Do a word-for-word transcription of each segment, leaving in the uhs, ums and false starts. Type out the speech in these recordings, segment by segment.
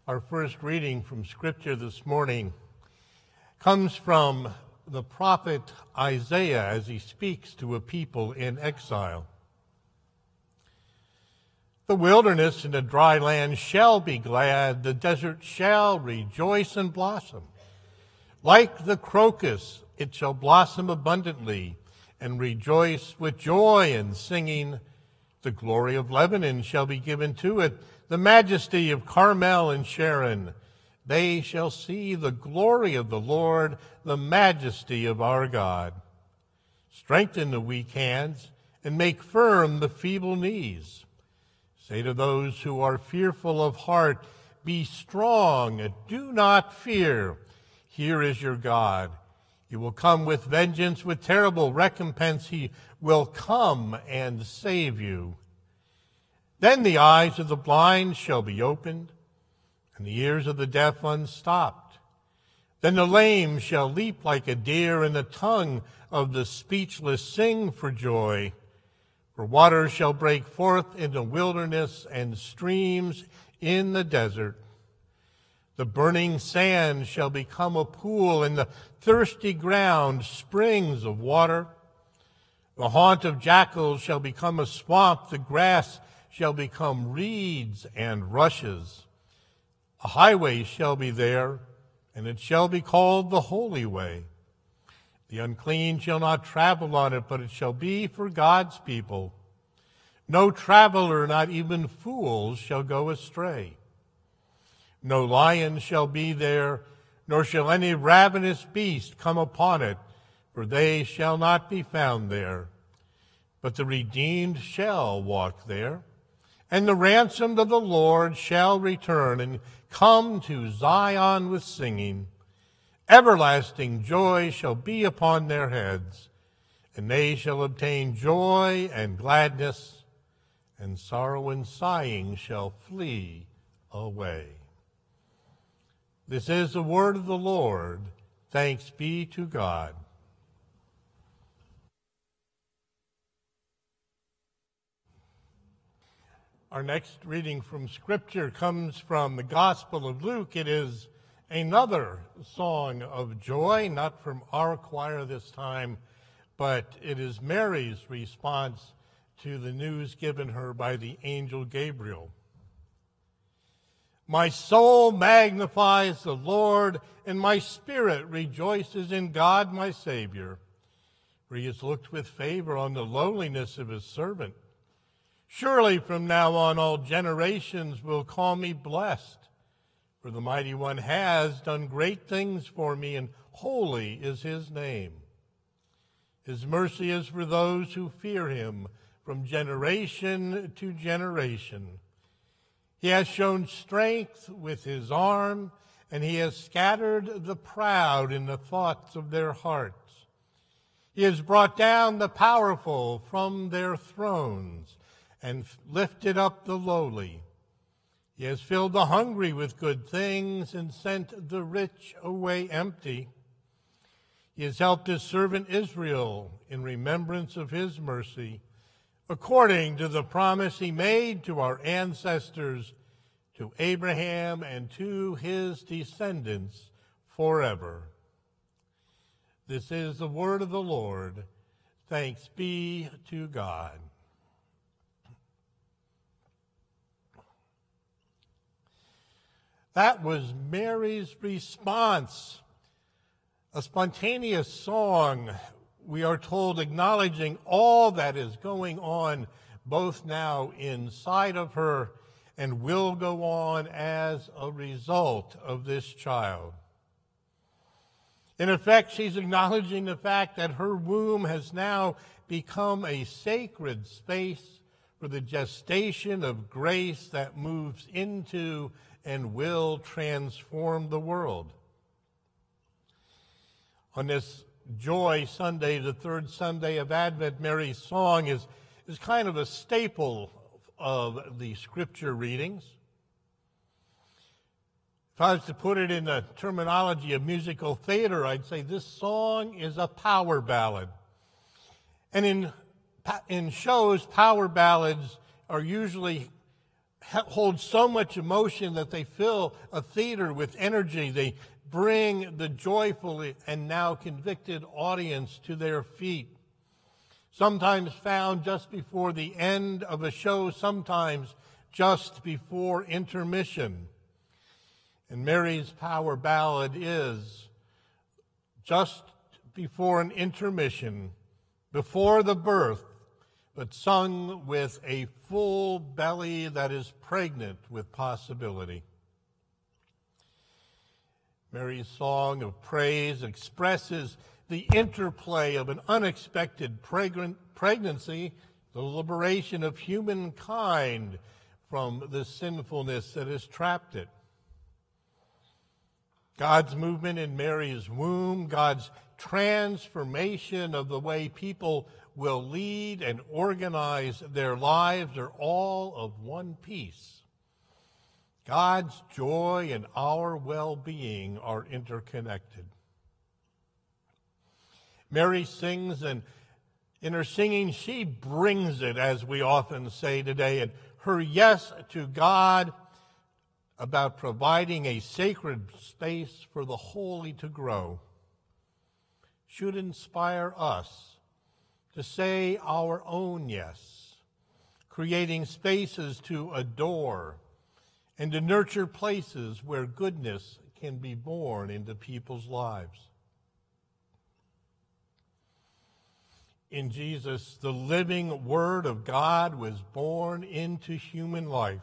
Our first reading from Scripture this morning comes from the prophet Isaiah as he speaks to a people in exile. The wilderness and the dry land shall be glad, the desert shall rejoice and blossom. Like the crocus, it shall blossom abundantly and rejoice with joy and singing. The glory of Lebanon shall be given to it, the majesty of Carmel and Sharon. They shall see the glory of the Lord, the majesty of our God. Strengthen the weak hands and make firm the feeble knees. Say to those who are fearful of heart, be strong, do not fear. Here is your God. He will come with vengeance, with terrible recompense. He will come and save you. Then the eyes of the blind shall be opened, and the ears of the deaf unstopped. Then the lame shall leap like a deer, and the tongue of the speechless sing for joy. For waters shall break forth in the wilderness, and streams in the desert. The burning sand shall become a pool, and the thirsty ground springs of water. The haunt of jackals shall become a swamp, the grass shall become reeds and rushes. A highway shall be there, and it shall be called the Holy Way. The unclean shall not travel on it, but it shall be for God's people. No traveler, not even fools, shall go astray. No lion shall be there, nor shall any ravenous beast come upon it, for they shall not be found there. But the redeemed shall walk there, and the ransomed of the Lord shall return and come to Zion with singing. Everlasting joy shall be upon their heads, and they shall obtain joy and gladness, and sorrow and sighing shall flee away. This is the word of the Lord. Thanks be to God. Our next reading from Scripture comes from the Gospel of Luke. It is another song of joy, not from our choir this time, but it is Mary's response to the news given her by the angel Gabriel. My soul magnifies the Lord, and my spirit rejoices in God my Savior, for he has looked with favor on the lowliness of his servant. Surely from now on all generations will call me blessed, for the Mighty One has done great things for me, and holy is his name. His mercy is for those who fear him from generation to generation. He has shown strength with his arm, and he has scattered the proud in the thoughts of their hearts. He has brought down the powerful from their thrones and lifted up the lowly. He has filled the hungry with good things and sent the rich away empty. He has helped his servant Israel in remembrance of his mercy, according to the promise he made to our ancestors, to Abraham and to his descendants forever. This is the word of the Lord. Thanks be to God. That was Mary's response, a spontaneous song, we are told, acknowledging all that is going on both now inside of her and will go on as a result of this child. In effect, she's acknowledging the fact that her womb has now become a sacred space for the gestation of grace that moves into and will transform the world. On this Joy Sunday, the third Sunday of Advent, Mary's song is, is kind of a staple of the Scripture readings. If I was to put it in the terminology of musical theater, I'd say this song is a power ballad. And in, in shows, power ballads are usually hold so much emotion that they fill a theater with energy. They bring the joyful and now convicted audience to their feet. Sometimes found just before the end of a show, sometimes just before intermission. And Mary's Power Ballad is just before an intermission, before the birth, but sung with a full belly that is pregnant with possibility. Mary's song of praise expresses the interplay of an unexpected pregnant pregnancy, the liberation of humankind from the sinfulness that has trapped it. God's movement in Mary's womb, God's transformation of the way people will lead and organize their lives are all of one piece. God's joy and our well-being are interconnected. Mary sings, and in her singing, she brings it, as we often say today, and her yes to God about providing a sacred space for the holy to grow should inspire us to say our own yes, creating spaces to adore and to nurture places where goodness can be born into people's lives. In Jesus, the living Word of God was born into human life.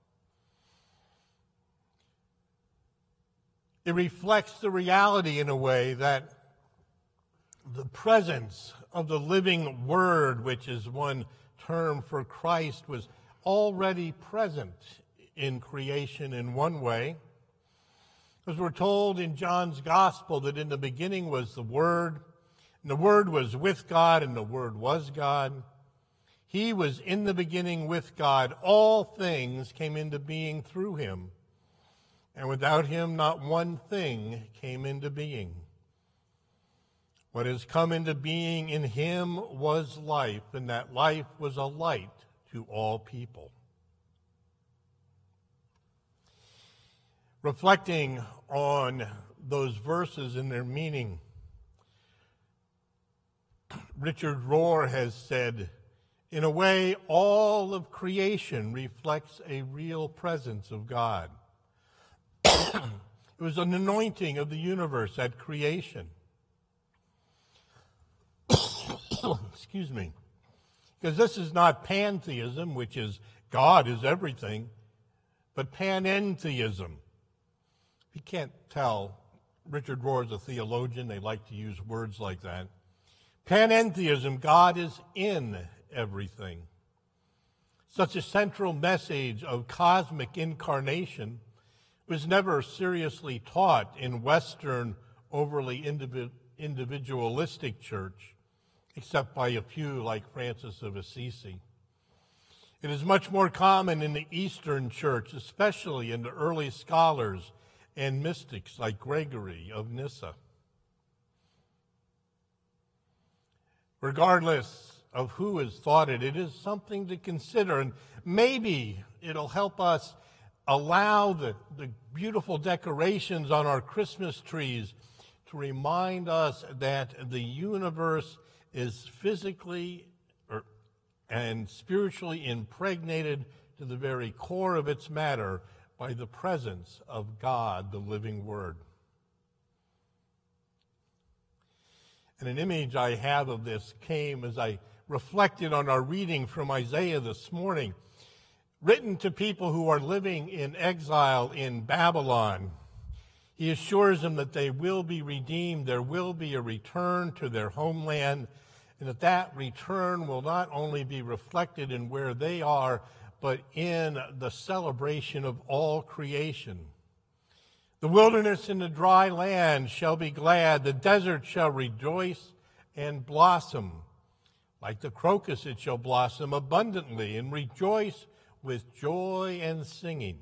It reflects the reality in a way that the presence of the living Word, which is one term for Christ, was already present in creation in one way. As we're told in John's Gospel that in the beginning was the Word, and the Word was with God, and the Word was God. He was in the beginning with God. All things came into being through him. And without him, not one thing came into being. What has come into being in him was life, and that life was a light to all people. Reflecting on those verses and their meaning, Richard Rohr has said, in a way, all of creation reflects a real presence of God. It was an anointing of the universe at creation. Excuse me. Because this is not pantheism, which is God is everything, but panentheism. You can't tell, Richard Rohr is a theologian. They like to use words like that. Panentheism, God is in everything. Such a central message of cosmic incarnation was never seriously taught in Western, overly individ- individualistic church, except by a few like Francis of Assisi. It is much more common in the Eastern church, especially in the early scholars and mystics like Gregory of Nyssa. Regardless of who has thought it, it is something to consider, and maybe it'll help us allow the, the beautiful decorations on our Christmas trees to remind us that the universe is physically or, and spiritually impregnated to the very core of its matter by the presence of God, the living Word. And an image I have of this came as I reflected on our reading from Isaiah this morning, written to people who are living in exile in Babylon. He assures them that they will be redeemed, there will be a return to their homeland, and that that return will not only be reflected in where they are, but in the celebration of all creation. The wilderness and the dry land shall be glad. The desert shall rejoice and blossom. Like the crocus it shall blossom abundantly and rejoice with joy and singing.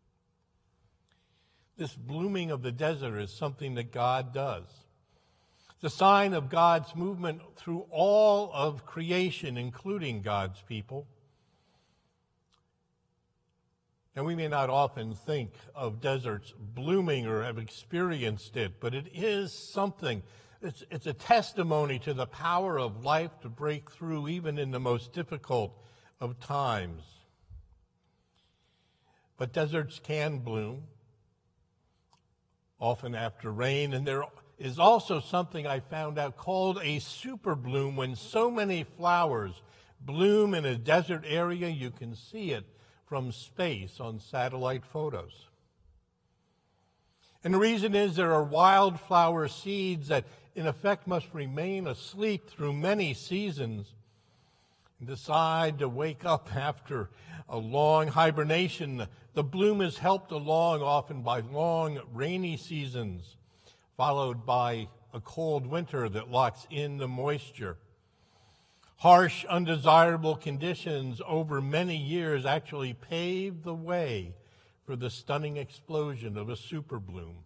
This blooming of the desert is something that God does. The sign of God's movement through all of creation, including God's people. And we may not often think of deserts blooming or have experienced it, but it is something. It's, it's a testimony to the power of life to break through even in the most difficult of times. But deserts can bloom, often after rain, and there is also something I found out called a super bloom. When so many flowers bloom in a desert area, you can see it from space on satellite photos. And the reason is there are wildflower seeds that in effect must remain asleep through many seasons and decide to wake up after a long hibernation. The bloom is helped along often by long rainy seasons, followed by a cold winter that locks in the moisture. Harsh, undesirable conditions over many years actually paved the way for the stunning explosion of a super bloom.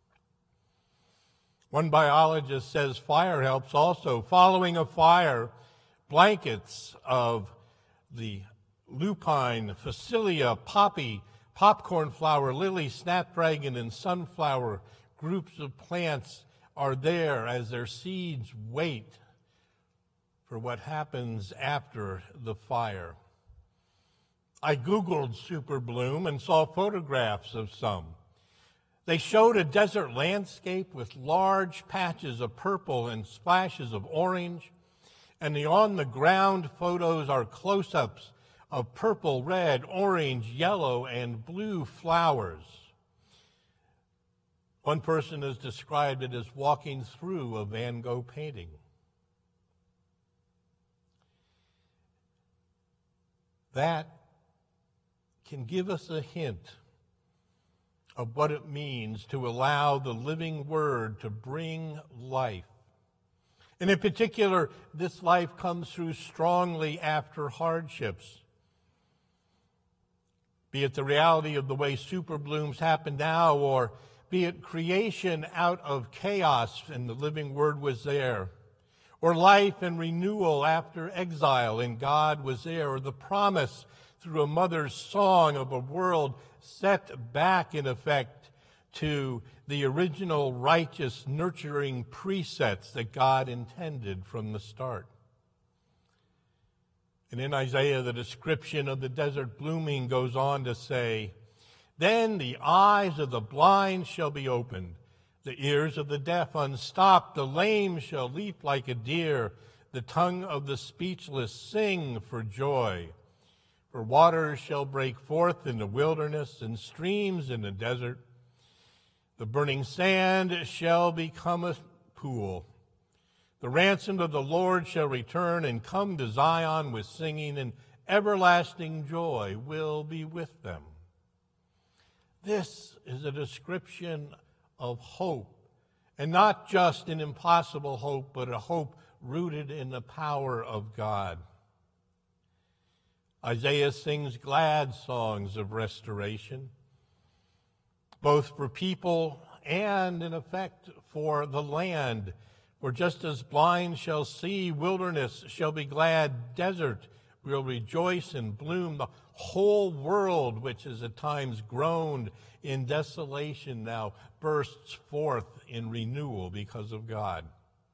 One biologist says fire helps also. Following a fire, blankets of the lupine, phacelia, poppy, popcorn flower, lily, snapdragon, and sunflower groups of plants are there as their seeds wait for what happens after the fire. I Googled super bloom and saw photographs of some. They showed a desert landscape with large patches of purple and splashes of orange, and the on-the-ground photos are close-ups of purple, red, orange, yellow, and blue flowers. One person has described it as walking through a Van Gogh painting. That can give us a hint of what it means to allow the living Word to bring life. And in particular, this life comes through strongly after hardships. Be it the reality of the way super blooms happen now, or be it creation out of chaos and the living Word was there, or life and renewal after exile and God was there, or the promise through a mother's song of a world set back in effect to the original righteous nurturing precepts that God intended from the start. And in Isaiah, the description of the desert blooming goes on to say, "Then the eyes of the blind shall be opened, the ears of the deaf unstopped, the lame shall leap like a deer, the tongue of the speechless sing for joy. For waters shall break forth in the wilderness and streams in the desert. The burning sand shall become a pool. The ransomed of the Lord shall return and come to Zion with singing, and everlasting joy will be with them." This is a description of hope, and not just an impossible hope, but a hope rooted in the power of God. Isaiah sings glad songs of restoration, both for people and, in effect, for the land. For just as blind shall see, wilderness shall be glad, desert will rejoice and bloom. The whole world, which has at times groaned in desolation, now bursts forth in renewal because of God.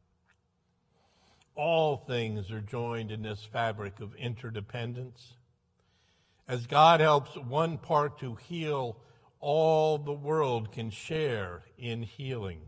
All things are joined in this fabric of interdependence. As God helps one part to heal, all the world can share in healing.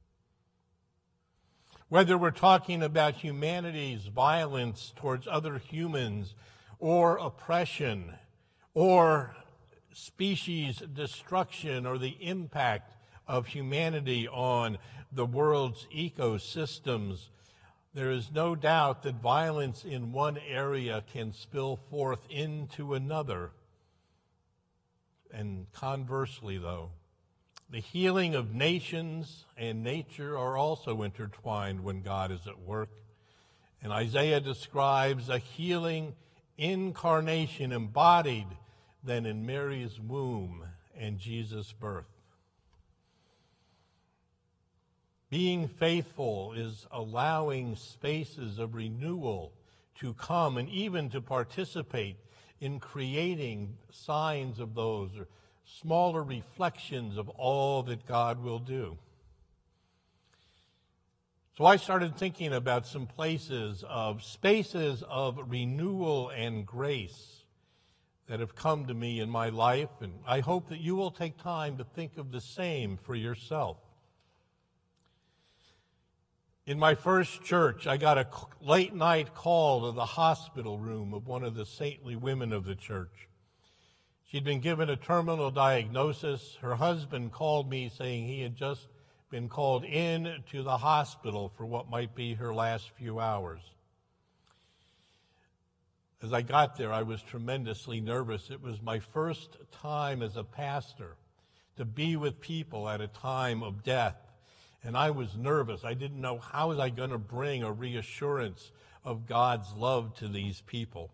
Whether we're talking about humanity's violence towards other humans, or oppression, or species destruction, or the impact of humanity on the world's ecosystems, there is no doubt that violence in one area can spill forth into another. And conversely, though, the healing of nations and nature are also intertwined when God is at work. And Isaiah describes a healing incarnation embodied then in Mary's womb and Jesus' birth. Being faithful is allowing spaces of renewal to come and even to participate in creating signs of those, or smaller reflections of all that God will do. So I started thinking about some places of spaces of renewal and grace that have come to me in my life, and I hope that you will take time to think of the same for yourself. In my first church, I got a late night call to the hospital room of one of the saintly women of the church. She'd been given a terminal diagnosis. Her husband called me saying he had just been called in to the hospital for what might be her last few hours. As I got there, I was tremendously nervous. It was my first time as a pastor to be with people at a time of death. And I was nervous. I didn't know how was I going to bring a reassurance of God's love to these people.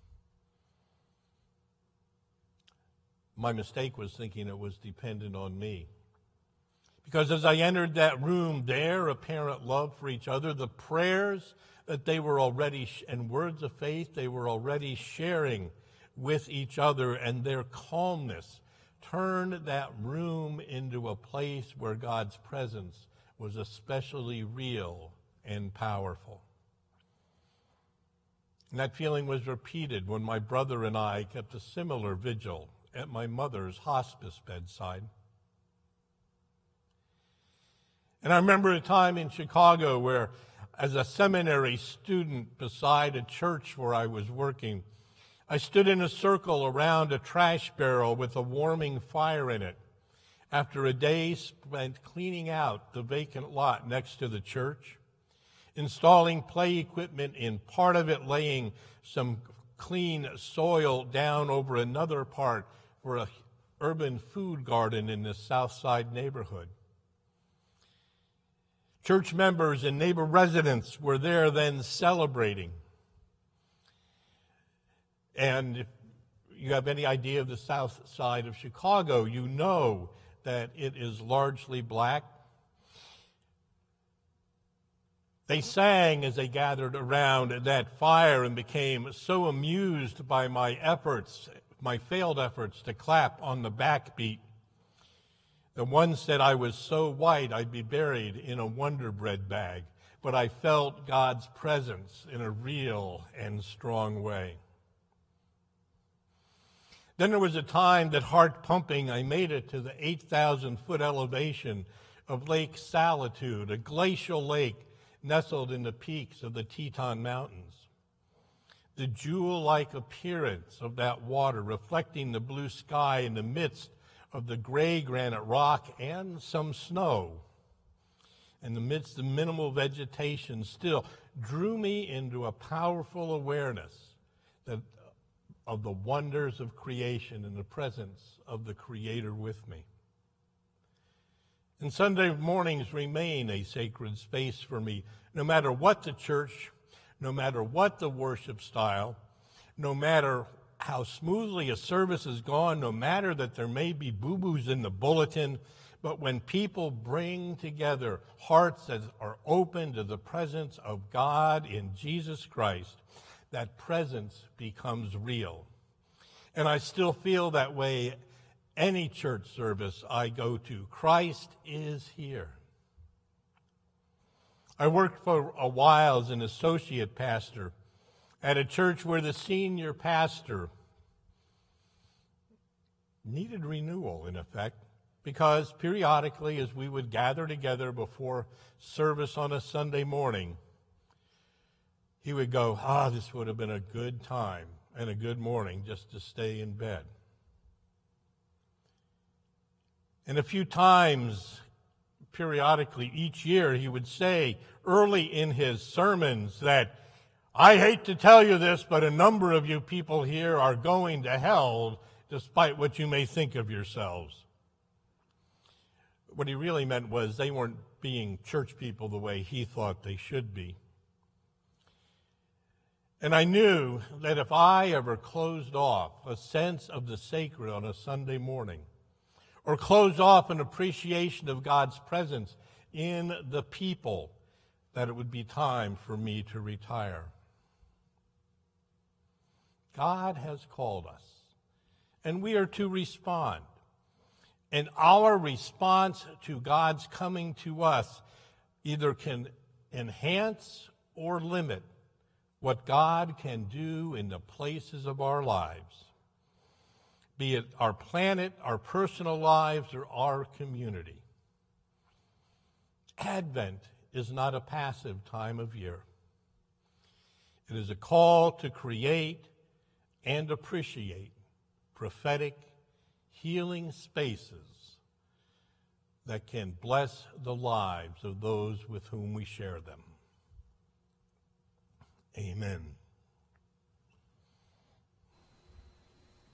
My mistake was thinking it was dependent on me. Because as I entered that room, their apparent love for each other, the prayers that they were already, sh- and words of faith they were already sharing with each other, and their calmness turned that room into a place where God's presence was especially real and powerful. And that feeling was repeated when my brother and I kept a similar vigil at my mother's hospice bedside. And I remember a time in Chicago where, as a seminary student beside a church where I was working, I stood in a circle around a trash barrel with a warming fire in it after a day spent cleaning out the vacant lot next to the church, installing play equipment in part of it, laying some clean soil down over another part for an urban food garden in the South Side neighborhood. Church members and neighbor residents were there then celebrating. And if you have any idea of the South Side of Chicago, you know that it is largely black. They sang as they gathered around that fire and became so amused by my efforts, my failed efforts to clap on the backbeat. The one said I was so white I'd be buried in a Wonder Bread bag, but I felt God's presence in a real and strong way. Then there was a time that, heart pumping, I made it to the eight thousand foot elevation of Lake Solitude, a glacial lake nestled in the peaks of the Teton Mountains. The jewel-like appearance of that water reflecting the blue sky in the midst of the gray granite rock and some snow, in the midst of minimal vegetation, still drew me into a powerful awareness that of the wonders of creation and the presence of the Creator with me. And Sunday mornings remain a sacred space for me, no matter what the church, no matter what the worship style, no matter how smoothly a service has gone, no matter that there may be boo-boos in the bulletin, but when people bring together hearts that are open to the presence of God in Jesus Christ, that presence becomes real. And I still feel that way any church service I go to. Christ is here. I worked for a while as an associate pastor at a church where the senior pastor needed renewal, in effect, because periodically as we would gather together before service on a Sunday morning, he would go, ah, this would have been a good time and a good morning just to stay in bed. And a few times, periodically each year, he would say early in his sermons that, I hate to tell you this, but a number of you people here are going to hell despite what you may think of yourselves. What he really meant was they weren't being church people the way he thought they should be. And I knew that if I ever closed off a sense of the sacred on a Sunday morning, or closed off an appreciation of God's presence in the people, that it would be time for me to retire. God has called us, and we are to respond. And our response to God's coming to us either can enhance or limit what God can do in the places of our lives, be it our planet, our personal lives, or our community. Advent is not a passive time of year. It is a call to create and appreciate prophetic, healing spaces that can bless the lives of those with whom we share them. Amen.